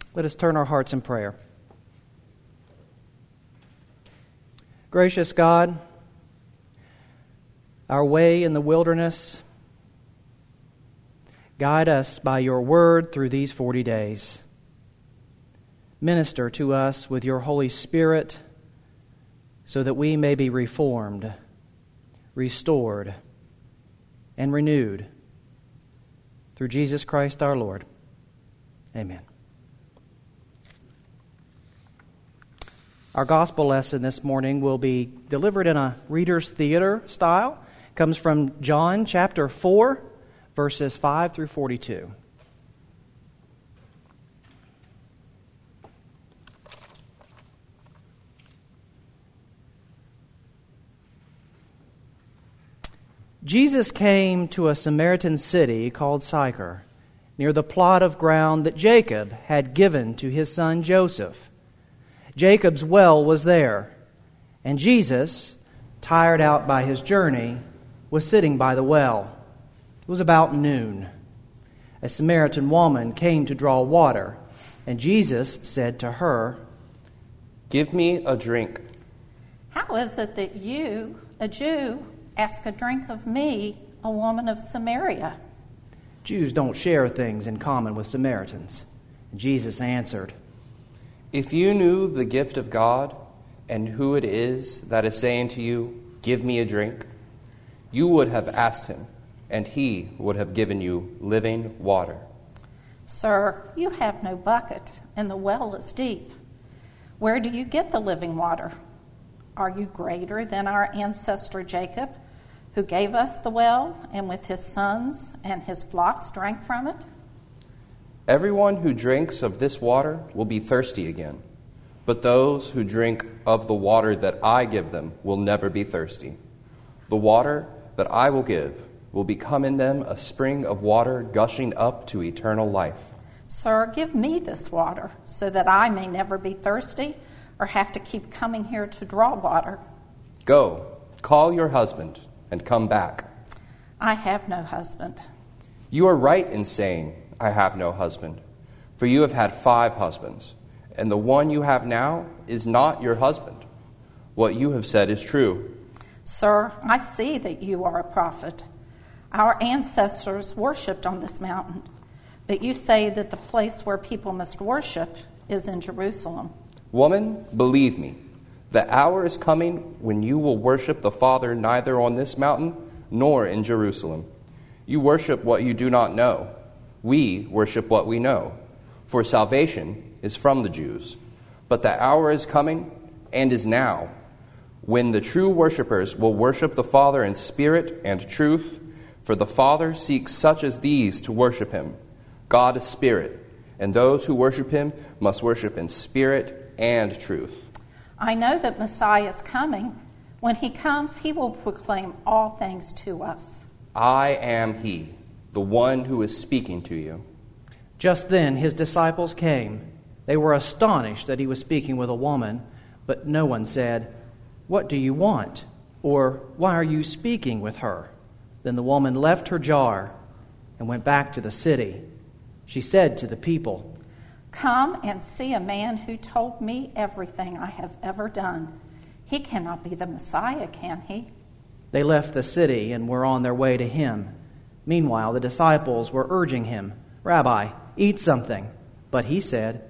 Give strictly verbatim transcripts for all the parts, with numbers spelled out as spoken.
Let us turn our hearts in prayer. Gracious God, our way in the wilderness, guide us by your word through these forty days. Minister to us with your Holy Spirit so that we may be reformed, restored, and renewed through Jesus Christ our Lord. Amen. Our gospel lesson this morning will be delivered in a Reader's Theater style. It comes from John chapter four, verses five through forty-two. Jesus came to a Samaritan city called Sychar, near the plot of ground that Jacob had given to his son Joseph. Jacob's well was there, and Jesus, tired out by his journey, was sitting by the well. It was about noon. A Samaritan woman came to draw water, and Jesus said to her, "Give me a drink." "How is it that you, a Jew, ask a drink of me, a woman of Samaria?" Jews don't share things in common with Samaritans. And Jesus answered, "If you knew the gift of God and who it is that is saying to you, 'Give me a drink,' you would have asked him, and he would have given you living water." "Sir, you have no bucket, and the well is deep. Where do you get the living water? Are you greater than our ancestor Jacob, who gave us the well, and with his sons and his flocks drank from it?" Everyone who drinks of this water will be thirsty again, but those who drink of the water that I give them will never be thirsty. The water that I will give will become in them a spring of water gushing up to eternal life. "Sir, give me this water, so that I may never be thirsty or have to keep coming here to draw water." Go, call your husband and come back." "I have no husband." "You are right in saying, 'I have no husband,' for you have had five husbands, and the one you have now is not your husband. What you have said is true." "Sir, I see that you are a prophet. Our ancestors worshipped on this mountain, but you say that the place where people must worship is in Jerusalem." "Woman, believe me, the hour is coming when you will worship the Father neither on this mountain nor in Jerusalem. You worship what you do not know. We worship what we know, for salvation is from the Jews. But the hour is coming, and is now, when the true worshipers will worship the Father in spirit and truth, for the Father seeks such as these to worship him. God is spirit, and those who worship him must worship in spirit and truth." "I know that Messiah is coming. When he comes, he will proclaim all things to us." "I am he, the one who is speaking to you." Just then his disciples came. They were astonished that he was speaking with a woman, but no one said, "What do you want?" or "Why are you speaking with her?" Then the woman left her jar and went back to the city. She said to the people, "Come and see a man who told me everything I have ever done. He cannot be the Messiah, can he?" They left the city and were on their way to him. Meanwhile, the disciples were urging him, "Rabbi, eat something." But he said,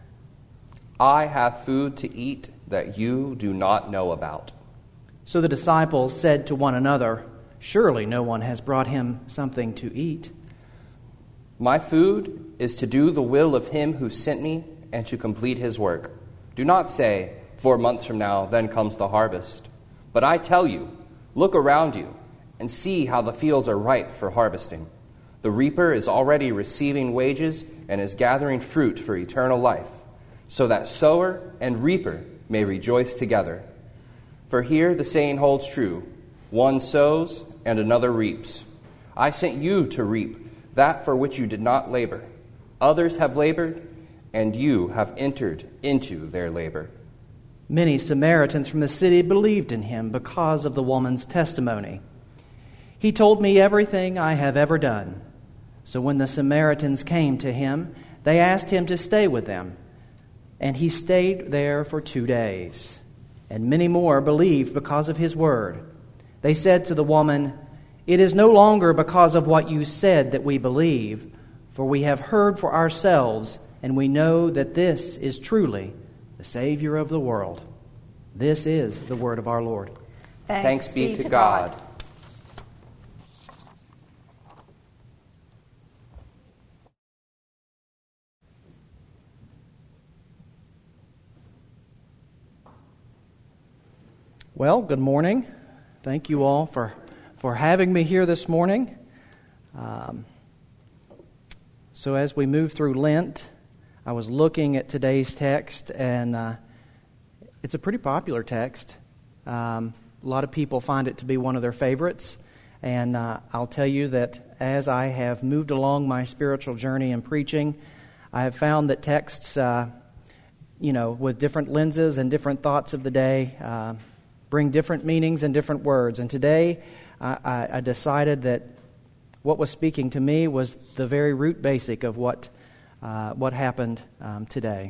"I have food to eat that you do not know about." So the disciples said to one another, "Surely no one has brought him something to eat." "My food is to do the will of him who sent me and to complete his work. Do not say, 'Four months from now, then comes the harvest.' But I tell you, look around you and see how the fields are ripe for harvesting. The reaper is already receiving wages and is gathering fruit for eternal life, so that sower and reaper may rejoice together. For here the saying holds true, one sows and another reaps. I sent you to reap that for which you did not labor. Others have labored, and you have entered into their labor." Many Samaritans from the city believed in him because of the woman's testimony. "He told me everything I have ever done." So when the Samaritans came to him, They asked him to stay with them, and he stayed there for two days. And many more believed because of his word. They said to the woman, "It is no longer because of what you said that we believe, for we have heard for ourselves, and we know that this is truly the Savior of the world." This is the word of our Lord. Thanks, Thanks be to God. God. Well, good morning. Thank you all for, for having me here this morning. Um, so as we move through Lent, I was looking at today's text, and uh, it's a pretty popular text. Um, a lot of people find it to be one of their favorites, and uh, I'll tell you that as I have moved along my spiritual journey in preaching, I have found that texts, uh, you know, with different lenses and different thoughts of the day, uh, bring different meanings and different words. And today I, I decided that what was speaking to me was the very root basic of what uh, what happened um, today.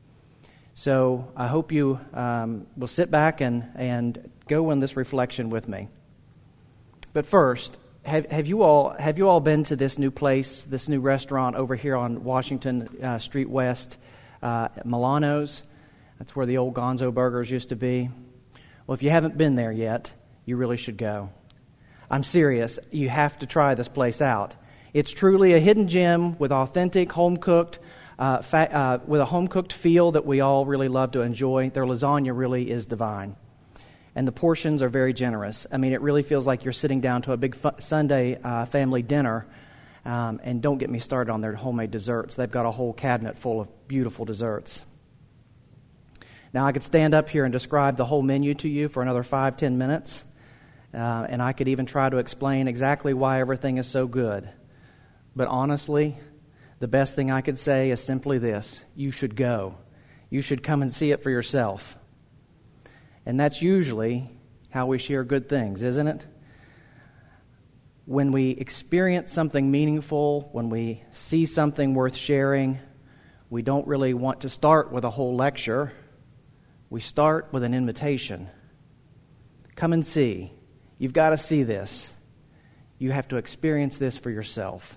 So I hope you um, will sit back and, and go in this reflection with me. But first, have, have you all have you all been to this new place, this new restaurant over here on Washington uh, Street West, uh, Milano's? That's where the old Gonzo Burgers used to be. Well, if you haven't been there yet, you really should go. I'm serious. You have to try this place out. It's truly a hidden gem with authentic, home-cooked, uh, fa- uh, with a home-cooked feel that we all really love to enjoy. Their lasagna really is divine. And the portions are very generous. I mean, it really feels like you're sitting down to a big fu- Sunday uh, family dinner. Um, and don't get me started on their homemade desserts. They've got a whole cabinet full of beautiful desserts. Now, I could stand up here and describe the whole menu to you for another five, ten minutes, uh, and I could even try to explain exactly why everything is so good. But honestly, the best thing I could say is simply this: you should go. You should come and see it for yourself. And that's usually how we share good things, isn't it? When we experience something meaningful, when we see something worth sharing, we don't really want to start with a whole lecture. We start with an invitation. Come and see. You've got to see this. You have to experience this for yourself.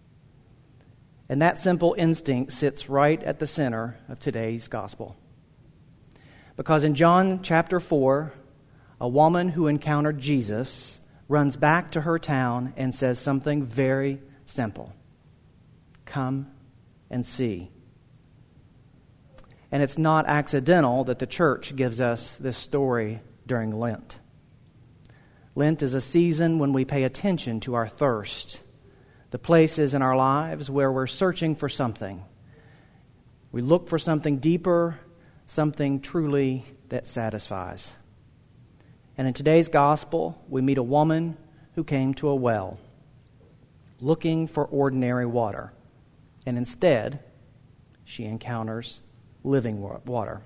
And that simple instinct sits right at the center of today's gospel. Because in John chapter four, a woman who encountered Jesus runs back to her town and says something very simple. Come and see. And it's not accidental that the church gives us this story during Lent. Lent is a season when we pay attention to our thirst, the places in our lives where we're searching for something. We look for something deeper, something truly that satisfies. And in today's gospel, we meet a woman who came to a well, looking for ordinary water. And instead, she encounters living water.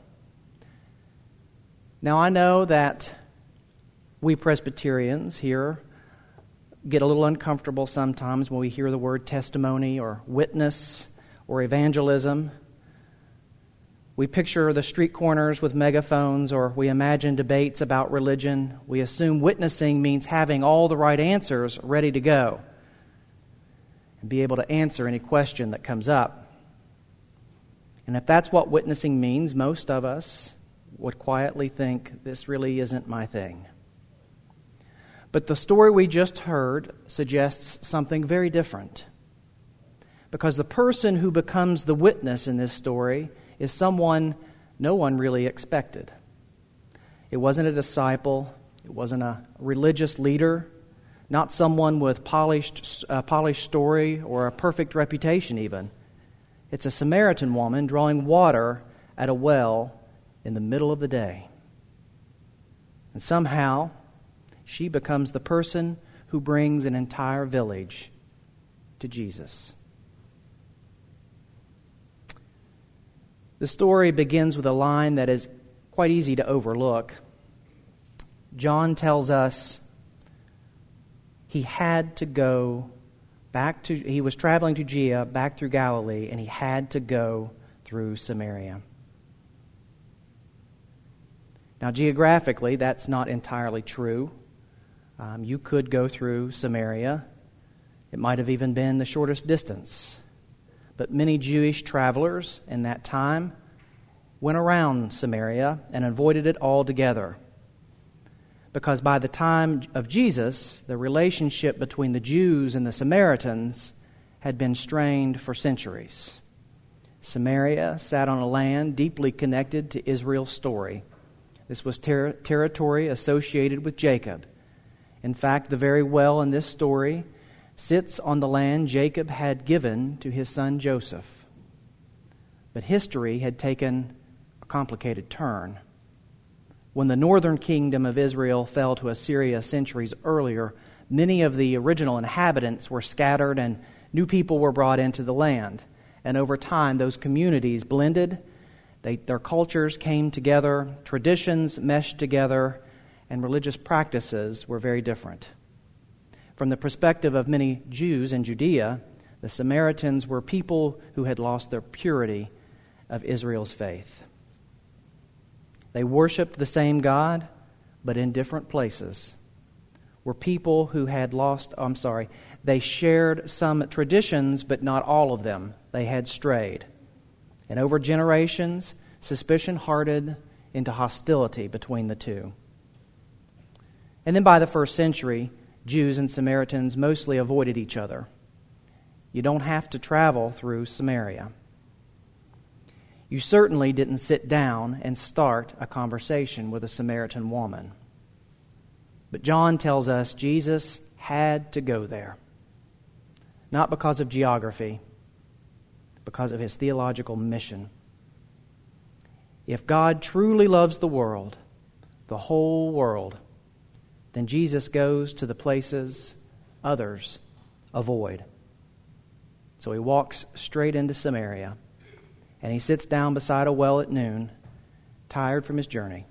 Now, I know that we Presbyterians here get a little uncomfortable sometimes when we hear the word testimony or witness or evangelism. We picture the street corners with megaphones, or we imagine debates about religion. We assume witnessing means having all the right answers ready to go and be able to answer any question that comes up. And if that's what witnessing means, most of us would quietly think, this really isn't my thing. But the story we just heard suggests something very different. Because the person who becomes the witness in this story is someone no one really expected. It wasn't a disciple. It wasn't a religious leader. Not someone with polished, uh, polished story or a perfect reputation even. It's a Samaritan woman drawing water at a well in the middle of the day. And somehow, she becomes the person who brings an entire village to Jesus. The story begins with a line that is quite easy to overlook. John tells us he had to go back to he was traveling to Judea, back through Galilee, and he had to go through Samaria. Now, geographically, that's not entirely true. Um, you could go through Samaria. It might have even been the shortest distance. But many Jewish travelers in that time went around Samaria and avoided it altogether. Because by the time of Jesus, the relationship between the Jews and the Samaritans had been strained for centuries. Samaria sat on a land deeply connected to Israel's story. This was ter- territory associated with Jacob. In fact, the very well in this story sits on the land Jacob had given to his son Joseph. But history had taken a complicated turn. When the northern kingdom of Israel fell to Assyria centuries earlier, many of the original inhabitants were scattered and new people were brought into the land. And over time, those communities blended. They, their cultures came together, traditions meshed together, and religious practices were very different. From the perspective of many Jews in Judea, the Samaritans were people who had lost their purity of Israel's faith. They worshiped the same God, but in different places. Were people who had lost, I'm sorry, they shared some traditions, but not all of them. They had strayed. And over generations, suspicion hardened into hostility between the two. And then by the first century, Jews and Samaritans mostly avoided each other. You don't have to travel through Samaria. You certainly didn't sit down and start a conversation with a Samaritan woman. But John tells us Jesus had to go there. Not because of geography, because of his theological mission. If God truly loves the world, the whole world, then Jesus goes to the places others avoid. So he walks straight into Samaria, and he sits down beside a well at noon, tired from his journey.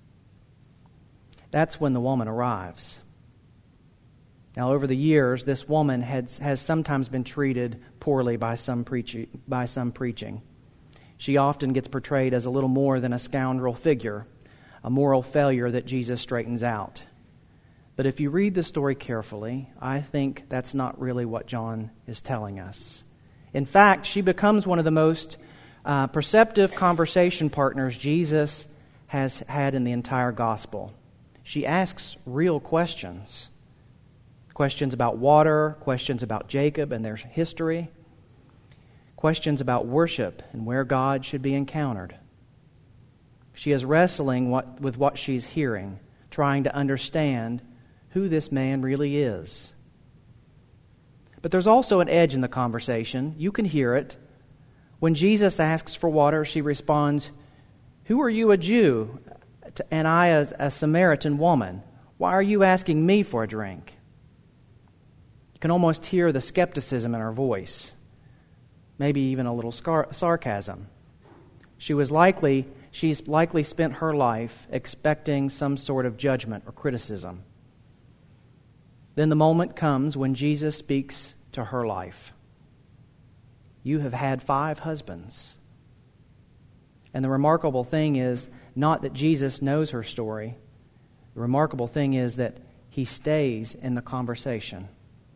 That's when the woman arrives. Now, over the years, this woman has, has sometimes been treated poorly by some, preach, by some preaching. She often gets portrayed as a little more than a scoundrel figure, a moral failure that Jesus straightens out. But if you read the story carefully, I think that's not really what John is telling us. In fact, she becomes one of the most uh, perceptive conversation partners Jesus has had in the entire gospel. She asks real questions. Questions about water, questions about Jacob and their history, questions about worship and where God should be encountered. She is wrestling what, with what she's hearing, trying to understand who this man really is. But there's also an edge in the conversation. You can hear it. When Jesus asks for water, she responds, "Who are you, a Jew, and I, a, a Samaritan woman? Why are you asking me for a drink?" You can almost hear the skepticism in her voice, maybe even a little scar- sarcasm. She was likely, she's likely spent her life expecting some sort of judgment or criticism. Then the moment comes when Jesus speaks to her life. "You have had five husbands." And the remarkable thing is not that Jesus knows her story. The remarkable thing is that he stays in the conversation.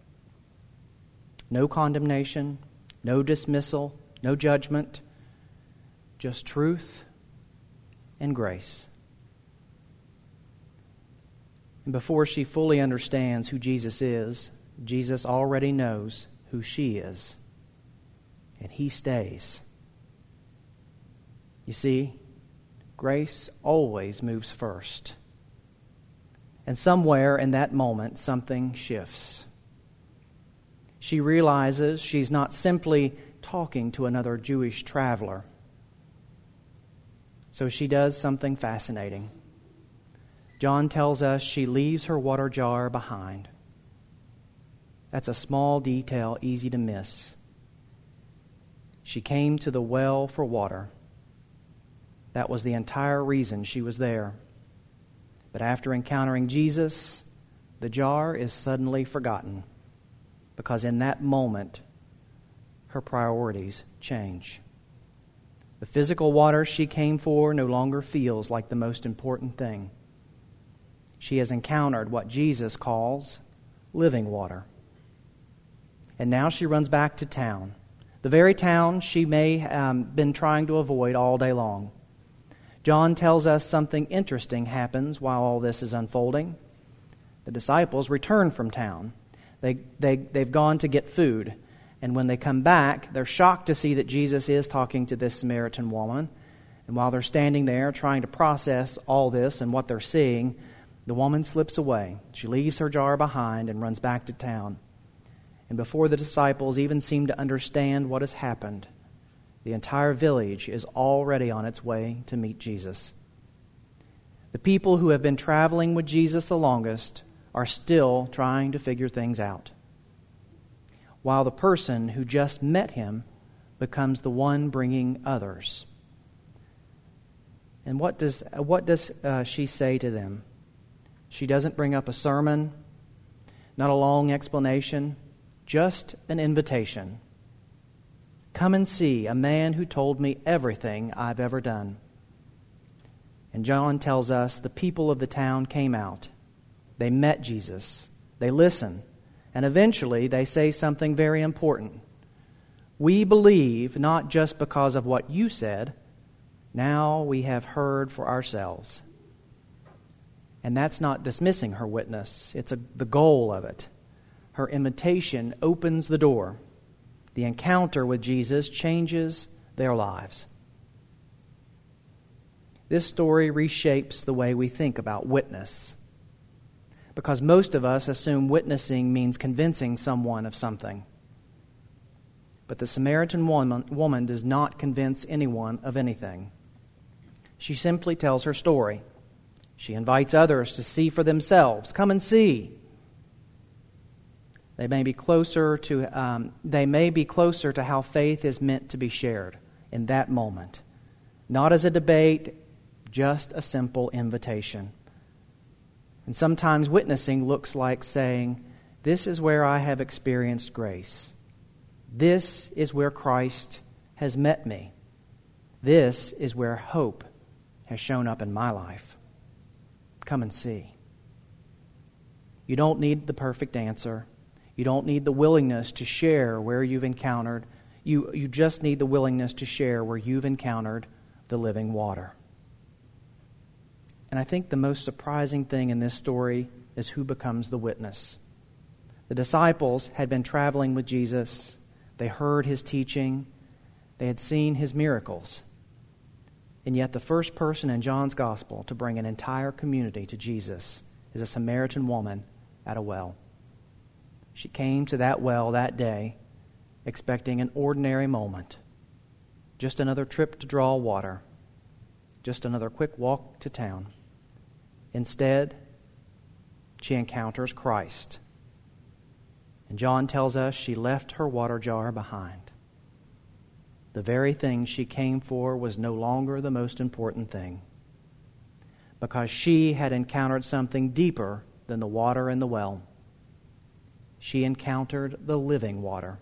No condemnation, no dismissal, no judgment, just truth and grace. And before she fully understands who Jesus is, Jesus already knows who she is. And he stays. You see, grace always moves first. And somewhere in that moment, something shifts. She realizes she's not simply talking to another Jewish traveler. So she does something fascinating. John tells us she leaves her water jar behind. That's a small detail easy to miss. She came to the well for water. That was the entire reason she was there. But after encountering Jesus, the jar is suddenly forgotten, because in that moment, her priorities change. The physical water she came for no longer feels like the most important thing. She has encountered what Jesus calls living water. And now she runs back to town, the very town she may have um, been trying to avoid all day long. John tells us something interesting happens while all this is unfolding. The disciples return from town. They, they, they've gone to get food. And when they come back, they're shocked to see that Jesus is talking to this Samaritan woman. And while they're standing there trying to process all this and what they're seeing, the woman slips away. She leaves her jar behind and runs back to town. And before the disciples even seem to understand what has happened, the entire village is already on its way to meet Jesus. The people who have been traveling with Jesus the longest are still trying to figure things out, while the person who just met him becomes the one bringing others. And what does what does uh, she say to them? She doesn't bring up a sermon, not a long explanation, just an invitation. Come and see a man who told me everything I've ever done. And John tells us the people of the town came out. They met Jesus. They listened. And eventually they say something very important. We believe not just because of what you said. Now we have heard for ourselves. And that's not dismissing her witness. It's a, the goal of it. Her invitation opens the door. The encounter with Jesus changes their lives. This story reshapes the way we think about witness, because most of us assume witnessing means convincing someone of something. But the Samaritan woman, woman does not convince anyone of anything. She simply tells her story. She invites others to see for themselves. Come and see. They may be closer to um, they may be closer to how faith is meant to be shared in that moment. Not as a debate, just a simple invitation. And sometimes witnessing looks like saying, this is where I have experienced grace. This is where Christ has met me. This is where hope has shown up in my life. Come and see. You don't need the perfect answer. You don't need the willingness to share where you've encountered. You, you just need the willingness to share where you've encountered the living water. And I think the most surprising thing in this story is who becomes the witness. The disciples had been traveling with Jesus. They heard his teaching. They had seen his miracles. And yet the first person in John's gospel to bring an entire community to Jesus is a Samaritan woman at a well. She came to that well that day expecting an ordinary moment, just another trip to draw water, just another quick walk to town. Instead, she encounters Christ. And John tells us she left her water jar behind. The very thing she came for was no longer the most important thing, because she had encountered something deeper than the water in the well. She encountered the living water.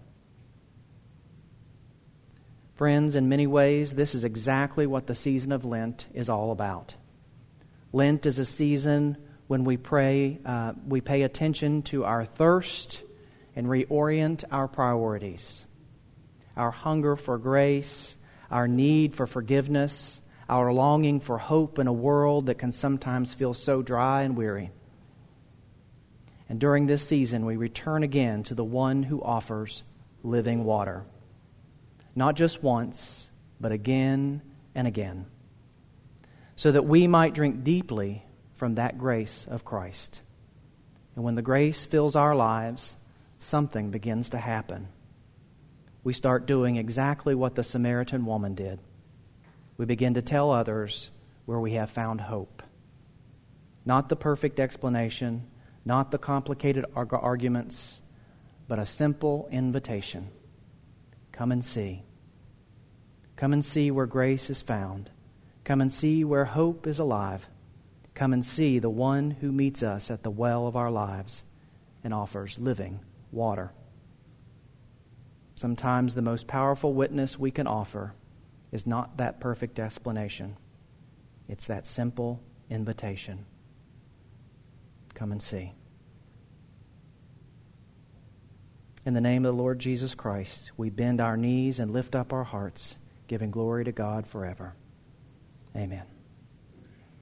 Friends, in many ways, this is exactly what the season of Lent is all about. Lent is a season when we pray, uh, we pay attention to our thirst and reorient our priorities. Our hunger for grace, our need for forgiveness, our longing for hope in a world that can sometimes feel so dry and weary. And during this season, we return again to the one who offers living water. Not just once, but again and again, so that we might drink deeply from that grace of Christ. And when the grace fills our lives, something begins to happen. We start doing exactly what the Samaritan woman did. We begin to tell others where we have found hope. Not the perfect explanation, not the complicated arg- arguments, but a simple invitation. Come and see. Come and see where grace is found. Come and see where hope is alive. Come and see the one who meets us at the well of our lives and offers living water. Sometimes the most powerful witness we can offer is not that perfect explanation. It's that simple invitation. Come and see. In the name of the Lord Jesus Christ, we bend our knees and lift up our hearts, giving glory to God forever. Amen.